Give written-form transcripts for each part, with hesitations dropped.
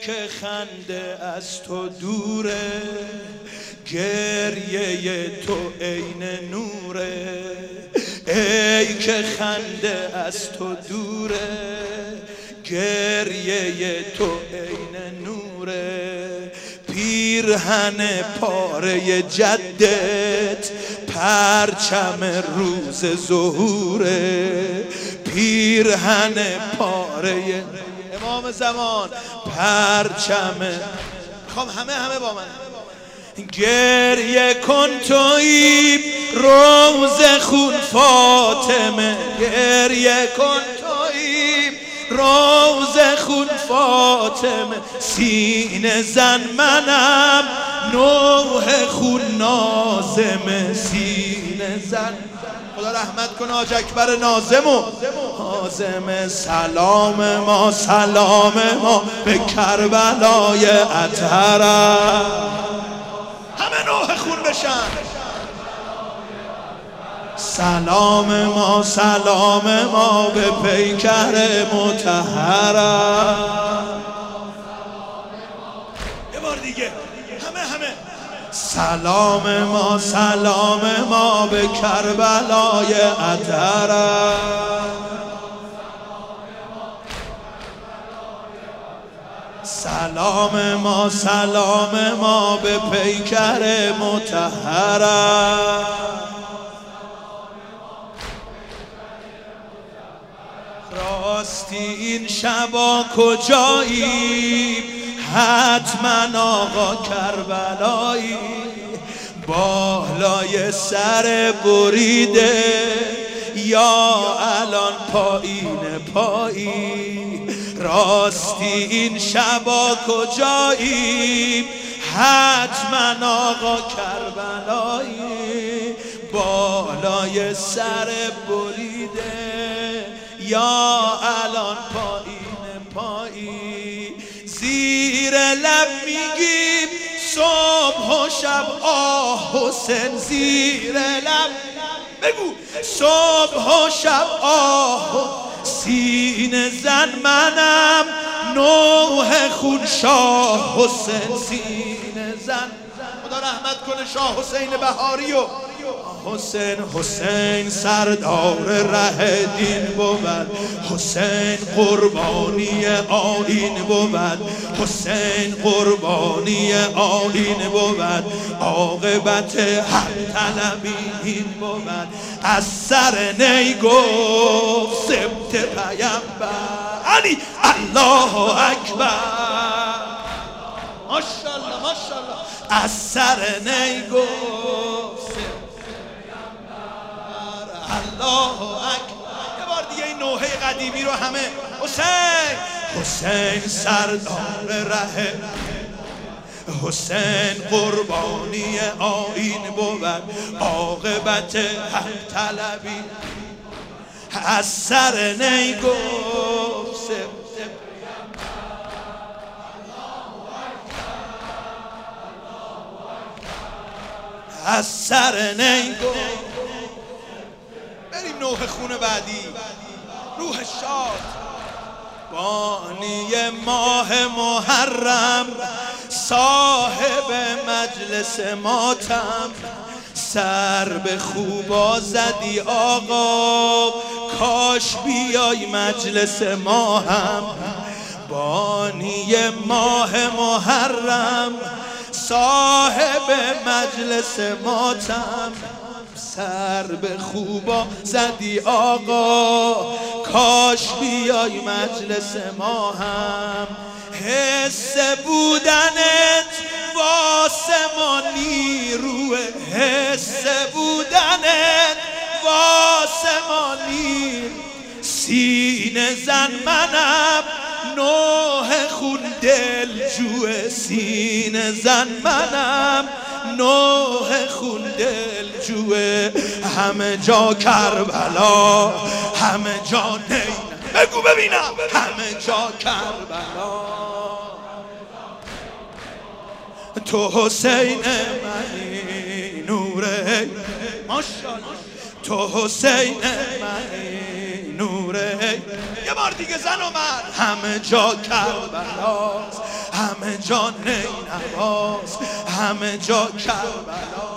که خنده از تو دوره، گریه تو عین نوره. ای که خنده از تو دوره، گریه تو عین نوره. پیرهن پاره جدت پرچم روز ظهوره. پیرهن پاره امام زمان پرچم. میخوام همه با من. گریه کن تویی روز خون فاطمه، گریه کن تویی روز خون فاطمه. سینه زن منم نوح خون نازمه. سینه زن خدا رحمت کنه حاج اکبر ناظمو حازم. سلام ما سلام ما به کربلای اطهرم. همه نوح خون بشن. سلام ما سلام ما به پیکر مطهرم. یه بار دیگه همه سلام ما به کربلای اطهرم. سلام ما به پیکر مطهرم. راستی این شبا کجایی؟ حتما آقا کربلایی. بالای سر بریده یا الان پایین پایی. راستی این شبا کجایی؟ حتما آقا کربلایی. بالای سر بریده یا الان پایین پایی. زیر لب میگیم صبح و شب آه حسین. زیر لب بگو صبح و شب آه. سینه زن منم نوح خون شاه حسین. سینه زن خدا رحمت کنه شاه حسین بهاری و حسین سردار ره دین بود. حسین قربانی آیین بود. حسین قربانی آیین بود. عاقبت حق طلبی این بود. از سر نی گفت سبت پیامبر علی الله اکبر. ماشاءالله ماشاءالله. از سر نی گفت الله اکبر. یه بار دیگه این نوحه قدیمی رو همه. حسین سردار ره. حسین قربانی آیین بود. عاقبت حق طلبی از سر نی گفت. از سر نی گفت. بریم نوح خون بعدی. روح شاد بانی ماه محرم، صاحب مجلس ماتم. سر به خوبا زدی آقا، کاش بیای مجلس ما هم. بانی ماه محرم، صاحب مجلس ماتم. سر به خوبا زدی آقا، کاش بیای مجلس ما هم. حس بودنت واسه ما نیروه. حس بودنت واسه ما نیروه. سینه زن منم نوح خون دل جوه. سینه زن منم نوح خون دل جوه. همه جا کربلا، همه جا نین. بگو ببینم. همه جا کربلا. تو حسین منی نوره. ماشاءالله. تو حسین منی نوره. یه بار دیگه زن و مرد. همه جا کربلاست، همه جا نینواز، همه جا کربلا.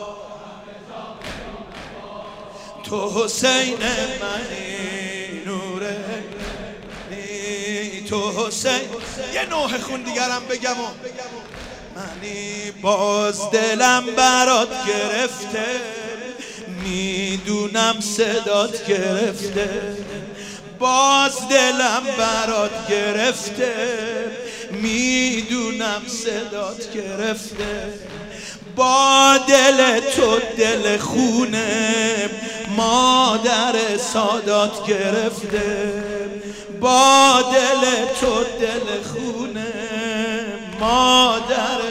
تو حسین منی نوره، تو حسین. یه نوح خون دیگرم بگم و منی باز دلم برات گرفته، میدونم صدات گرفته، باز دلم برات گرفته، میدونم صدات گرفته. با دل تو دل خونه مادر سادات گرفته، با دل تو دل خونه مادر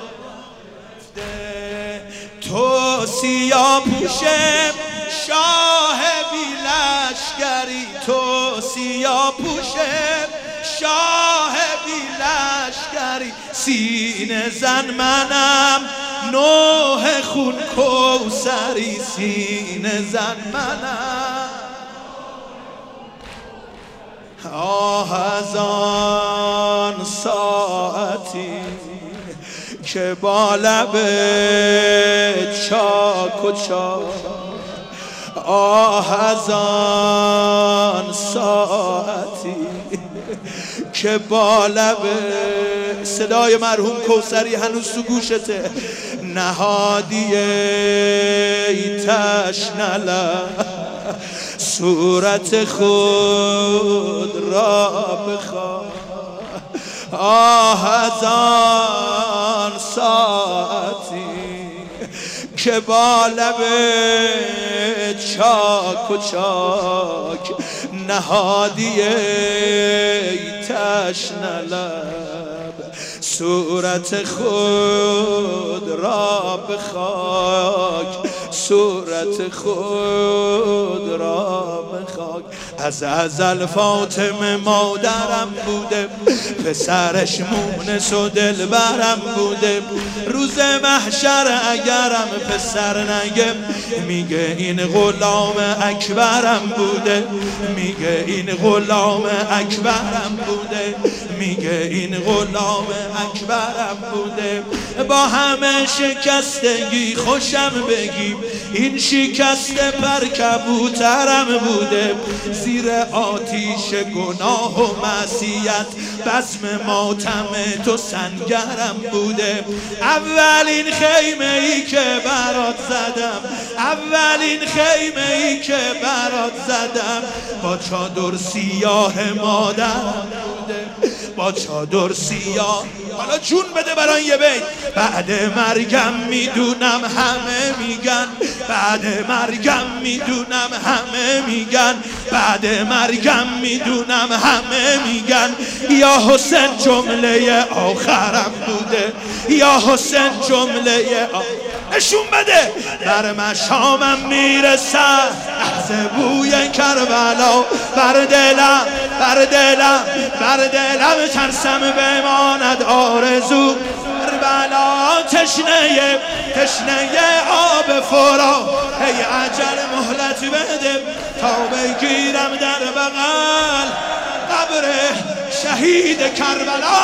گرفته. تو سیاه پوشه شاه بی لشکری، تو سیاه پوشه شاه بی لشکری. سینه زن منم نوح خون کوثری، سینه زن منم. آه از آن ساعتی که با لب چاک و چاک، آه از آن ساعتی که با لب، صدای مرحوم کوثری هنوز تو گوشته، نهادی ای تشنه لب صورت خود را بخواه. آه از آن ساعتی که با لب چاک و چاک، نهادی ای تشنه لب صورت خود را به خاک، صورت خود را به خاک. از ازل فاطمه مادرم بوده، پسرش مونس و دلبرم بوده. روز محشر اگرم پسر نگه، میگه این غلام اکبرم بوده، میگه این غلام اکبرم بوده، میگه این غلام اکبرم بوده. با همه شکستگی خوشم بگیم، این شکست پر کبوترم بوده. زیر آتیش گناه و معصیت بزم ماتم تو سنگرم بوده. اولین خیمه ای که برات زدم، اولین خیمه ای که برات زدم، با چادر سیاه مادرم بوده، با چادر سیاه. حالا جون بده برای یه بیت. بعد مرگم میدونم همه میگن، بعد مرگم میدونم همه میگن، بعد مرگم میدونم همه میگن، یا حسین جمله آخرم بوده، یا حسین جمله نشون بده. بر مشامم میرسه لحظه بوی کربلا، بر دلم بر دلم بر دلم ترسم بماند آرزو کربلا. تشنه تشنه آب فرا، ای عجل مهلت بده تا بگیرم در بغل قبر شهید کربلا.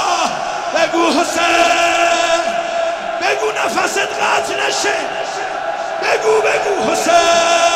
بگو حسین، بگو نفست قطع نشه، بگو بگو حسین.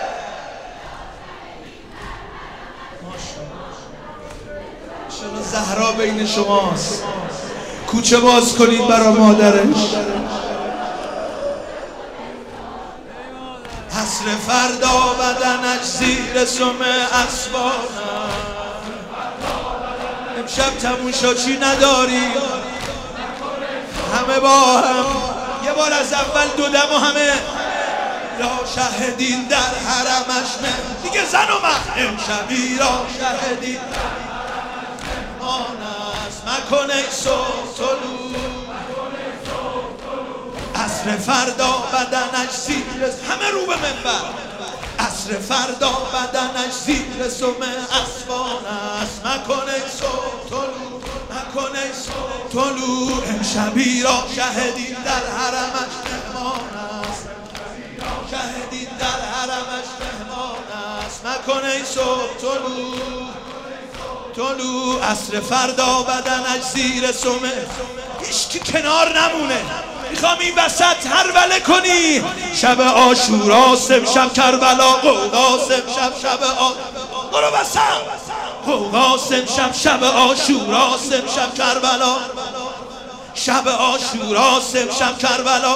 زهرا صحرا بین شماست، کوچه باز کنید برا مادرش. عصر فردا بدنش زیر سم اسبانم. امشب تماشاچی نداریم، همه با هم یه بار از اول دو دم و همه را شهدین در حرمش دیگه زن و من. امشبی را شهدین آن است مکن ای صبح طلوع. عصر فردا بدنش زیر همه رو به منبر. عصر فردا بدنش زیر سم اسبان است مکن ای صبح طلوع. مکن ای صبح طلوع. امشبی را شهدین در حرمش مهمان است. شهدین در حرمش مهمان است مکن ای صبح طلوع. طلوع. عصر فردا بدنش زیر سمه، هیچکی کنار نمونه. میخوام این وسط هروله کنی. شب عاشوراست امشب کربلا قوقاست امشب شب برو وسط. قوقاست امشب شب عاشوراست امشب کربلا. شب عاشوراست امشب کربلا.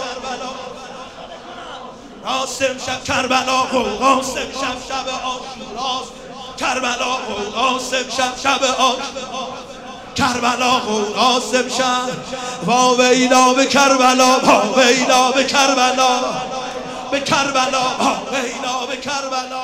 راست امشب کربلا قوقاست امشب شب عاشوراست. کربلا قوقاست امشب شب عاشوراست. کربلا قوقاست امشب. وا ویلا به کربلا، وا ویلا به کربلا، به کربلا، وا ویلا به کربلا.